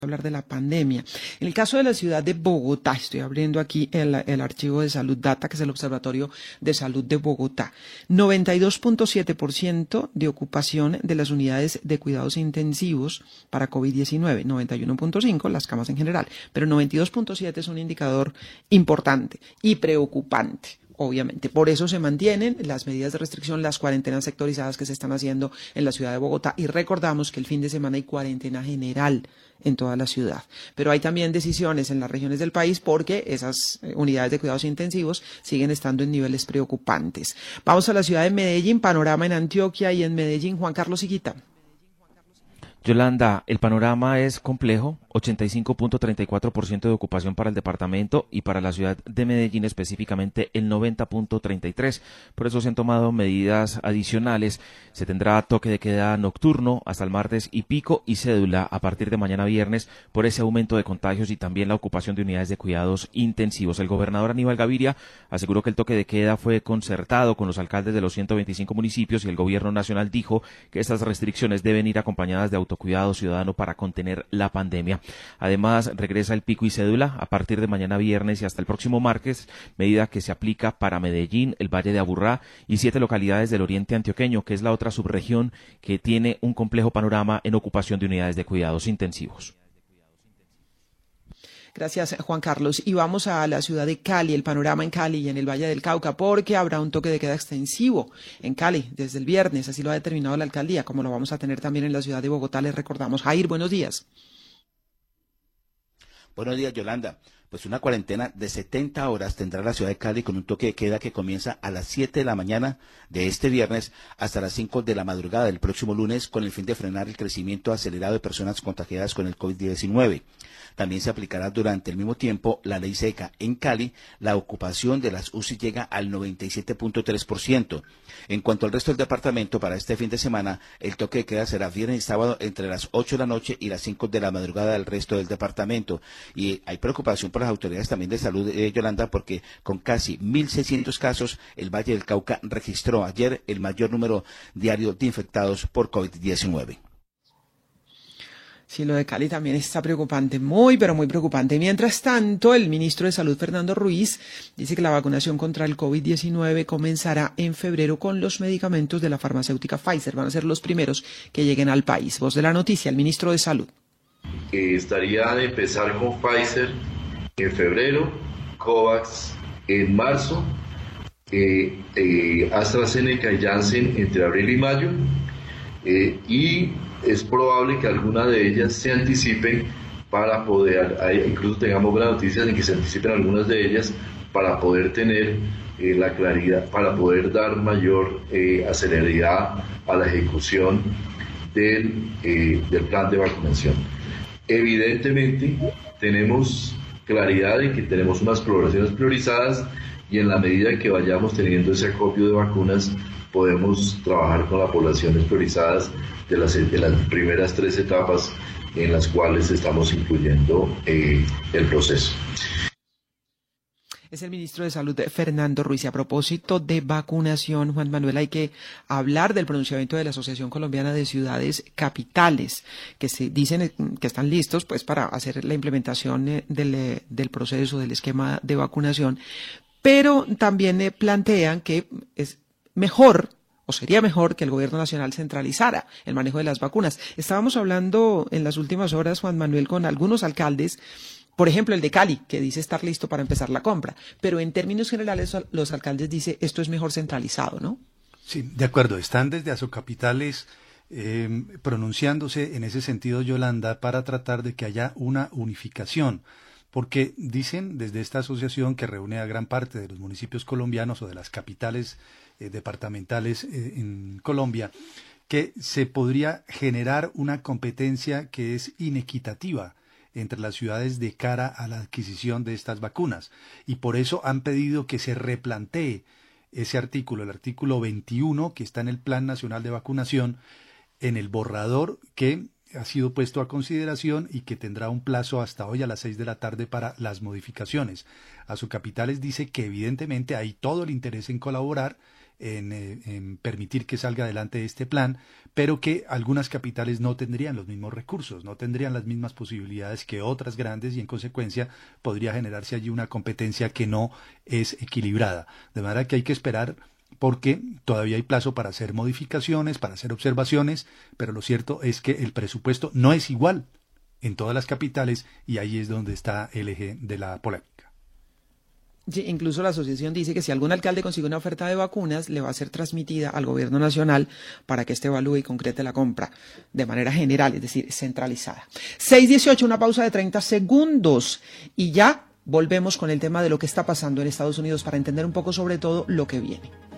hablar de la pandemia. En el caso de la ciudad de Bogotá, estoy abriendo aquí el archivo de Salud Data, que es el Observatorio de Salud de Bogotá, 92.7% de ocupación de las unidades de cuidados intensivos para COVID-19, 91.5% las camas en general, pero 92.7% es un indicador importante y preocupante. Obviamente, por eso se mantienen las medidas de restricción, las cuarentenas sectorizadas que se están haciendo en la ciudad de Bogotá, y recordamos que el fin de semana hay cuarentena general en toda la ciudad. Pero hay también decisiones en las regiones del país porque esas unidades de cuidados intensivos siguen estando en niveles preocupantes. Vamos a la ciudad de Medellín, panorama en Antioquia y en Medellín, Juan Carlos Higuita. Yolanda, el panorama es complejo, 85.34% de ocupación para el departamento y para la ciudad de Medellín específicamente el 90.33%. Por eso se han tomado medidas adicionales. Se tendrá toque de queda nocturno hasta el martes y pico y cédula a partir de mañana viernes por ese aumento de contagios y también la ocupación de unidades de cuidados intensivos. El gobernador Aníbal Gaviria aseguró que el toque de queda fue concertado con los alcaldes de los 125 municipios y el gobierno nacional dijo que estas restricciones deben ir acompañadas de autocuidado ciudadano para contener la pandemia. Además, regresa el pico y cédula a partir de mañana viernes y hasta el próximo martes, medida que se aplica para Medellín, el Valle de Aburrá y 7 localidades del oriente antioqueño, que es la otra subregión que tiene un complejo panorama en ocupación de unidades de cuidados intensivos. Gracias, Juan Carlos. Y vamos a la ciudad de Cali, el panorama en Cali y en el Valle del Cauca, porque habrá un toque de queda extensivo en Cali desde el viernes, así lo ha determinado la alcaldía, como lo vamos a tener también en la ciudad de Bogotá, les recordamos. Jair, buenos días. Buenos días, Yolanda. Pues una cuarentena de 70 horas tendrá la ciudad de Cali con un toque de queda que comienza a las 7 de la mañana de este viernes hasta las 5 de la madrugada del próximo lunes con el fin de frenar el crecimiento acelerado de personas contagiadas con el COVID-19. También se aplicará durante el mismo tiempo la ley seca. En Cali, la ocupación de las UCI llega al 97.3%. En cuanto al resto del departamento, para este fin de semana, el toque de queda será viernes y sábado entre las 8 de la noche y las 5 de la madrugada del resto del departamento. Y hay preocupación por las autoridades también de salud, Yolanda, porque con casi 1.600 casos, el Valle del Cauca registró ayer el mayor número diario de infectados por COVID-19. Sí, lo de Cali también está preocupante, muy, pero muy preocupante. Mientras tanto, el ministro de Salud, Fernando Ruiz, dice que la vacunación contra el COVID-19 comenzará en febrero con los medicamentos de la farmacéutica Pfizer. Van a ser los primeros que lleguen al país. Voz de la noticia, el ministro de Salud. Estaría de empezar con Pfizer en febrero, COVAX en marzo, AstraZeneca y Janssen entre abril y mayo, y es probable que alguna de ellas se anticipen para poder, incluso tengamos buenas noticias en que se anticipen algunas de ellas para poder tener la claridad, para poder dar mayor celeridad a la ejecución del plan de vacunación. Evidentemente tenemos claridad de que tenemos unas poblaciones priorizadas y en la medida que vayamos teniendo ese acopio de vacunas podemos trabajar con las poblaciones priorizadas de las primeras 3 etapas en las cuales estamos incluyendo el proceso. Es el ministro de Salud, Fernando Ruiz. Y a propósito de vacunación, Juan Manuel, hay que hablar del pronunciamiento de la Asociación Colombiana de Ciudades Capitales, que se dicen que están listos pues para hacer la implementación del proceso, del esquema de vacunación, pero también plantean que es mejor o sería mejor que el gobierno nacional centralizara el manejo de las vacunas. Estábamos hablando en las últimas horas, Juan Manuel, con algunos alcaldes, por ejemplo el de Cali, que dice estar listo para empezar la compra, pero en términos generales los alcaldes dicen esto es mejor centralizado, ¿no? Sí, de acuerdo, están desde Asocapitales pronunciándose en ese sentido, Yolanda, para tratar de que haya una unificación. Porque dicen desde esta asociación que reúne a gran parte de los municipios colombianos o de las capitales departamentales en Colombia, que se podría generar una competencia que es inequitativa entre las ciudades de cara a la adquisición de estas vacunas. Y por eso han pedido que se replantee ese artículo, el artículo 21, que está en el Plan Nacional de Vacunación, en el borrador que ha sido puesto a consideración y que tendrá un plazo hasta hoy a las 6 de la tarde para las modificaciones. Asocapitales dice que evidentemente hay todo el interés en colaborar en permitir que salga adelante este plan, pero que algunas capitales no tendrían los mismos recursos, no tendrían las mismas posibilidades que otras grandes, y en consecuencia podría generarse allí una competencia que no es equilibrada. De manera que hay que esperar, porque todavía hay plazo para hacer modificaciones, para hacer observaciones, pero lo cierto es que el presupuesto no es igual en todas las capitales, y ahí es donde está el eje de la polémica. Sí, incluso la asociación dice que si algún alcalde consigue una oferta de vacunas, le va a ser transmitida al gobierno nacional para que éste evalúe y concrete la compra de manera general, es decir, centralizada. 6:18, una pausa de 30 segundos y ya volvemos con el tema de lo que está pasando en Estados Unidos para entender un poco sobre todo lo que viene.